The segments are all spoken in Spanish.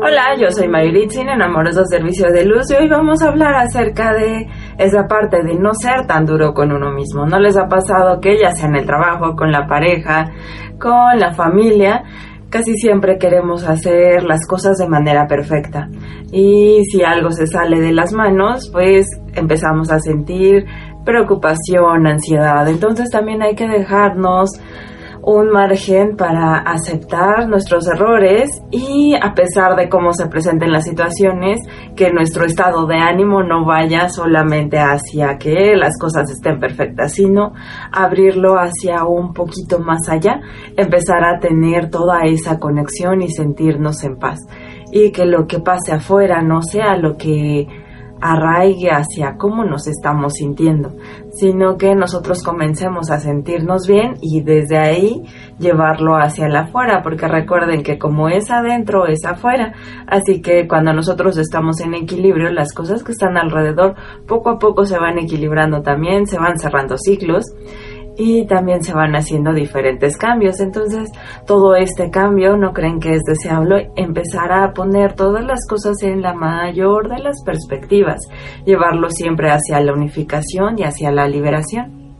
Hola, yo soy Mayuritzin en Amoroso Servicio de Luz y hoy vamos a hablar acerca de esa parte de no ser tan duro con uno mismo. ¿No les ha pasado que ya sea en el trabajo, con la pareja, con la familia, casi siempre queremos hacer las cosas de manera perfecta? Y si algo se sale de las manos, pues empezamos a sentir preocupación, ansiedad. Entonces también hay que dejarnos un margen para aceptar nuestros errores y, a pesar de cómo se presenten las situaciones, que nuestro estado de ánimo no vaya solamente hacia que las cosas estén perfectas, sino abrirlo hacia un poquito más allá, empezar a tener toda esa conexión y sentirnos en paz, y que lo que pase afuera no sea lo que arraigue hacia cómo nos estamos sintiendo, sino que nosotros comencemos a sentirnos bien y desde ahí llevarlo hacia el afuera, porque recuerden que como es adentro, es afuera. Así que cuando nosotros estamos en equilibrio, las cosas que están alrededor poco a poco se van equilibrando también, se van cerrando ciclos y también se van haciendo diferentes cambios. Entonces, todo este cambio, ¿no creen que es deseable? Empezar a poner todas las cosas en la mayor de las perspectivas, llevarlo siempre hacia la unificación y hacia la liberación.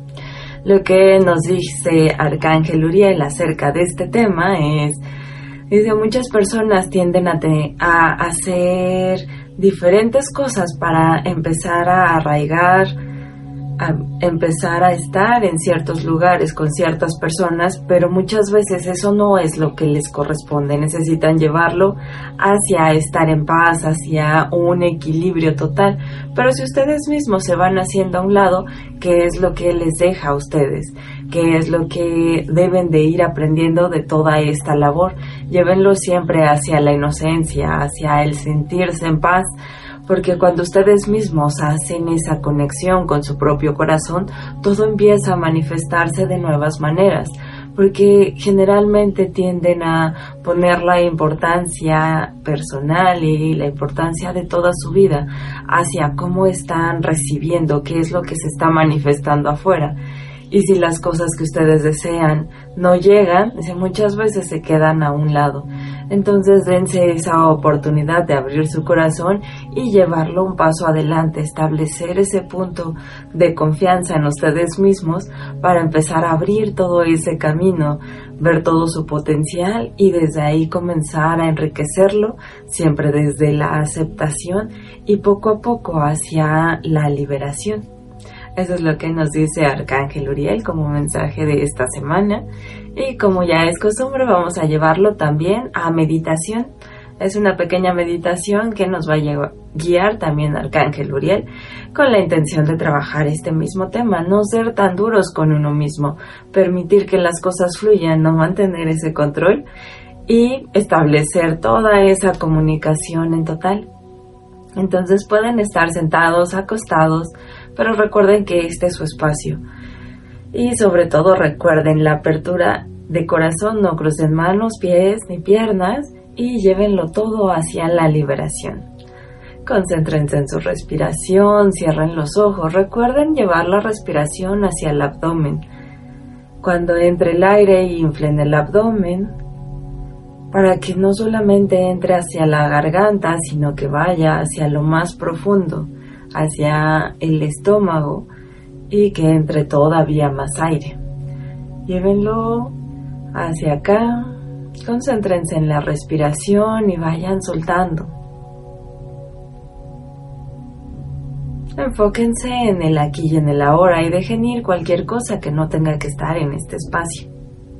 Lo que nos dice Arcángel Uriel acerca de este tema dice, muchas personas tienden a hacer diferentes cosas para empezar a arraigar, a empezar a estar en ciertos lugares con ciertas personas, pero muchas veces eso no es lo que les corresponde. Necesitan llevarlo hacia estar en paz, hacia un equilibrio total. Pero si ustedes mismos se van haciendo a un lado, ¿qué es lo que les deja a ustedes? ¿Qué es lo que deben de ir aprendiendo de toda esta labor? Llévenlo siempre hacia la inocencia, hacia el sentirse en paz, porque cuando ustedes mismos hacen esa conexión con su propio corazón, todo empieza a manifestarse de nuevas maneras, porque generalmente tienden a poner la importancia personal y la importancia de toda su vida hacia cómo están recibiendo, qué es lo que se está manifestando afuera. Y si las cosas que ustedes desean no llegan, muchas veces se quedan a un lado. Entonces dense esa oportunidad de abrir su corazón y llevarlo un paso adelante, establecer ese punto de confianza en ustedes mismos para empezar a abrir todo ese camino, ver todo su potencial y desde ahí comenzar a enriquecerlo, siempre desde la aceptación y poco a poco hacia la liberación. Eso es lo que nos dice Arcángel Uriel como mensaje de esta semana. Y como ya es costumbre, vamos a llevarlo también a meditación. Es una pequeña meditación que nos va a guiar también Arcángel Uriel con la intención de trabajar este mismo tema. No ser tan duros con uno mismo, permitir que las cosas fluyan, no mantener ese control y establecer toda esa comunicación en total. Entonces pueden estar sentados, acostados, pero recuerden que este es su espacio. Y sobre todo recuerden la apertura de corazón, no crucen manos, pies ni piernas y llévenlo todo hacia la liberación. Concéntrense en su respiración, cierren los ojos, recuerden llevar la respiración hacia el abdomen. Cuando entre el aire, inflen el abdomen para que no solamente entre hacia la garganta, sino que vaya hacia lo más profundo, hacia el estómago y que entre todavía más aire. Llévenlo hacia acá, concéntrense en la respiración y vayan soltando. Enfóquense en el aquí y en el ahora y dejen ir cualquier cosa que no tenga que estar en este espacio.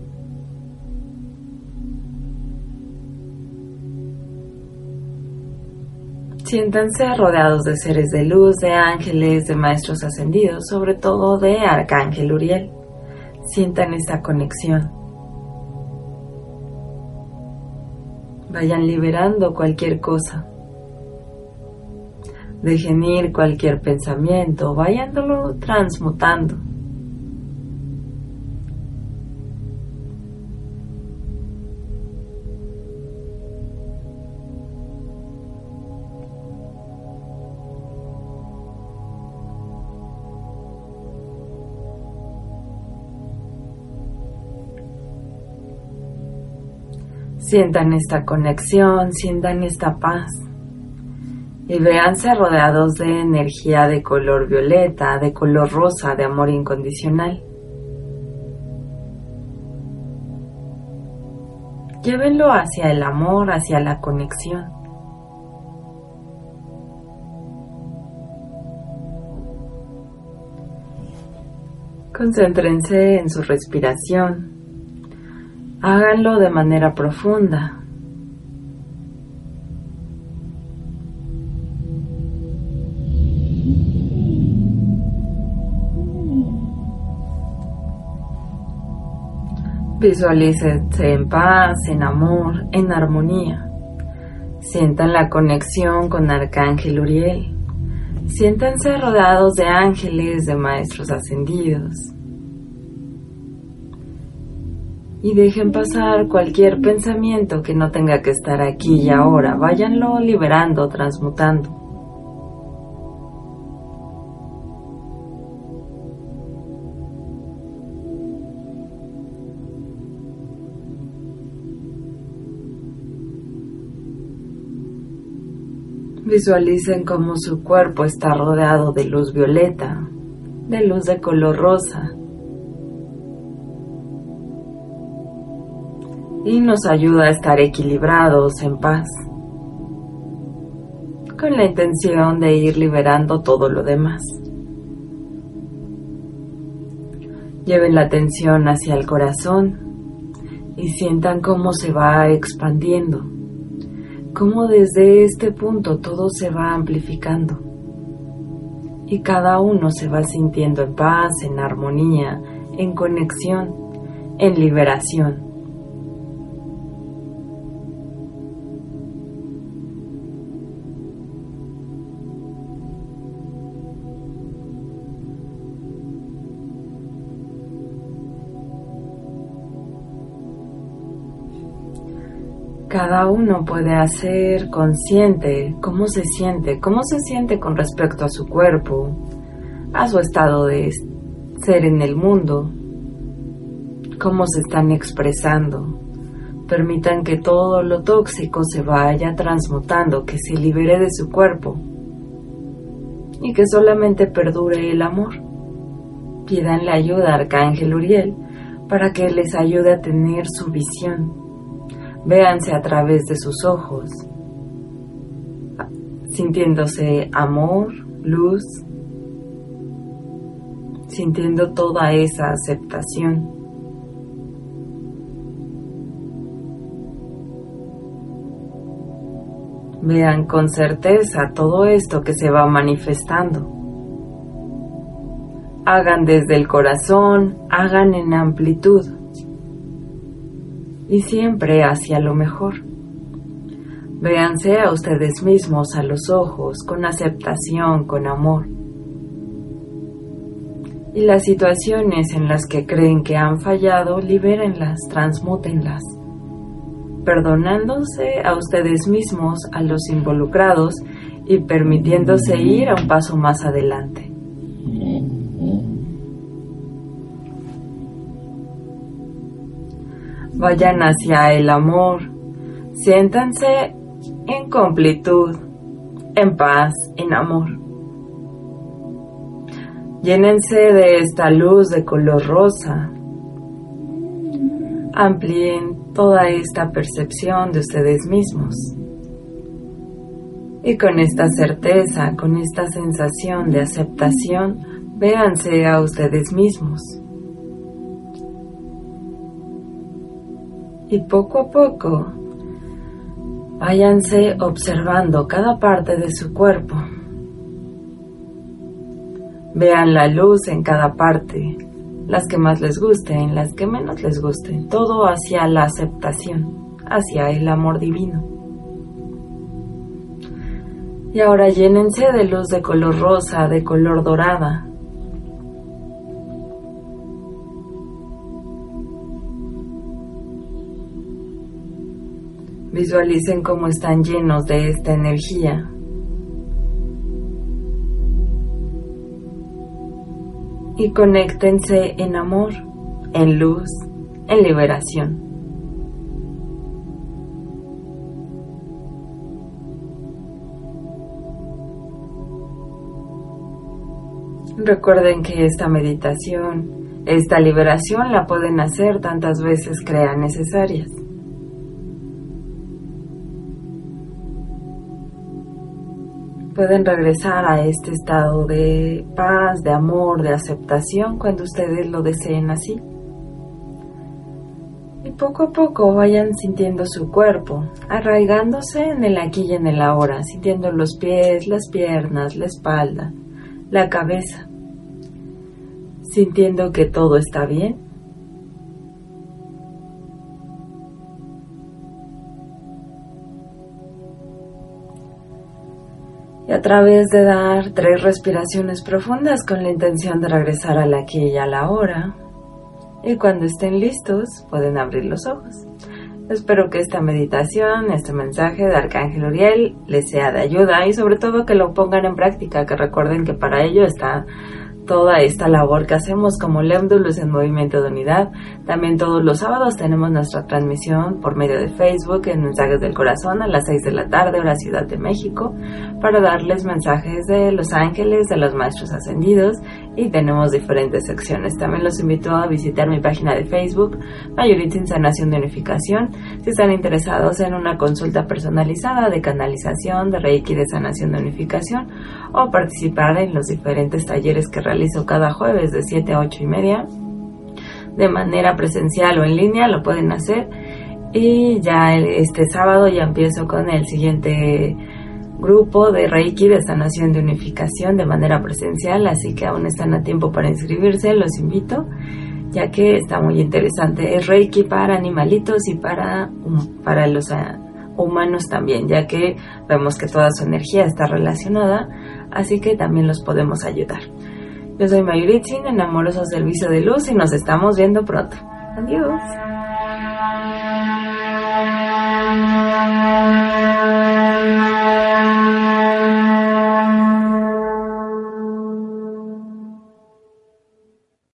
Siéntanse rodeados de seres de luz, de ángeles, de maestros ascendidos, sobre todo de Arcángel Uriel. Sientan esta conexión. Vayan liberando cualquier cosa. Dejen ir cualquier pensamiento, váyanlo transmutando. Sientan esta conexión, sientan esta paz y véanse rodeados de energía de color violeta, de color rosa, de amor incondicional. Llévenlo hacia el amor, hacia la conexión. Concéntrense en su respiración. Háganlo de manera profunda. Visualícense en paz, en amor, en armonía. Sientan la conexión con Arcángel Uriel. Siéntanse rodeados de ángeles, de maestros ascendidos. Y dejen pasar cualquier pensamiento que no tenga que estar aquí y ahora. Váyanlo liberando, transmutando. Visualicen cómo su cuerpo está rodeado de luz violeta, de luz de color rosa. Y nos ayuda a estar equilibrados, en paz, con la intención de ir liberando todo lo demás. Lleven la atención hacia el corazón y sientan cómo se va expandiendo, cómo desde este punto todo se va amplificando y cada uno se va sintiendo en paz, en armonía, en conexión, en liberación. Cada uno puede hacer consciente cómo se siente con respecto a su cuerpo, a su estado de ser en el mundo, cómo se están expresando. Permitan que todo lo tóxico se vaya transmutando, que se libere de su cuerpo y que solamente perdure el amor. Pidan ayuda a Arcángel Uriel para que les ayude a tener su visión. Véanse a través de sus ojos, sintiéndose amor, luz, sintiendo toda esa aceptación. Vean con certeza todo esto que se va manifestando. Hagan desde el corazón, hagan en amplitud. Y siempre hacia lo mejor. Véanse a ustedes mismos a los ojos, con aceptación, con amor. Y las situaciones en las que creen que han fallado, libérenlas, transmútenlas, perdonándose a ustedes mismos, a los involucrados y permitiéndose ir a un paso más adelante. Vayan hacia el amor, siéntanse en completud, en paz, en amor. Llénense de esta luz de color rosa. Amplíen toda esta percepción de ustedes mismos. Y con esta certeza, con esta sensación de aceptación, véanse a ustedes mismos. Y poco a poco, váyanse observando cada parte de su cuerpo. Vean la luz en cada parte, las que más les gusten, las que menos les gusten, todo hacia la aceptación, hacia el amor divino. Y ahora llénense de luz de color rosa, de color dorada. Visualicen cómo están llenos de esta energía. Y conéctense en amor, en luz, en liberación. Recuerden que esta meditación, esta liberación la pueden hacer tantas veces crean necesarias. Pueden regresar a este estado de paz, de amor, de aceptación cuando ustedes lo deseen así. Y poco a poco vayan sintiendo su cuerpo, arraigándose en el aquí y en el ahora, sintiendo los pies, las piernas, la espalda, la cabeza, sintiendo que todo está bien. Y a través de dar 3 respiraciones profundas con la intención de regresar al aquí y a la ahora. Y cuando estén listos, pueden abrir los ojos. Espero que esta meditación, este mensaje de Arcángel Uriel les sea de ayuda y sobre todo que lo pongan en práctica, que recuerden que para ello está toda esta labor que hacemos como Luz en Movimiento de Unidad. También todos los sábados tenemos nuestra transmisión por medio de Facebook en Mensajes del Corazón a las 6 de la tarde, hora Ciudad de México, para darles mensajes de los ángeles, de los maestros ascendidos, y tenemos diferentes secciones. También los invito a visitar mi página de Facebook, Mayuritzin Sanación de Unificación, si están interesados en una consulta personalizada de canalización, de Reiki, de sanación de unificación, o participar en los diferentes talleres que realizo cada jueves de 7 a 8 y media, de manera presencial o en línea, lo pueden hacer. Y ya este sábado ya empiezo con el siguiente grupo de Reiki de sanación de unificación de manera presencial, así que aún están a tiempo para inscribirse, los invito, ya que está muy interesante. Es Reiki para animalitos y para los humanos también, ya que vemos que toda su energía está relacionada, así que también los podemos ayudar. Yo soy Mayuritzin, en amoroso servicio de luz, y nos estamos viendo pronto. Adiós.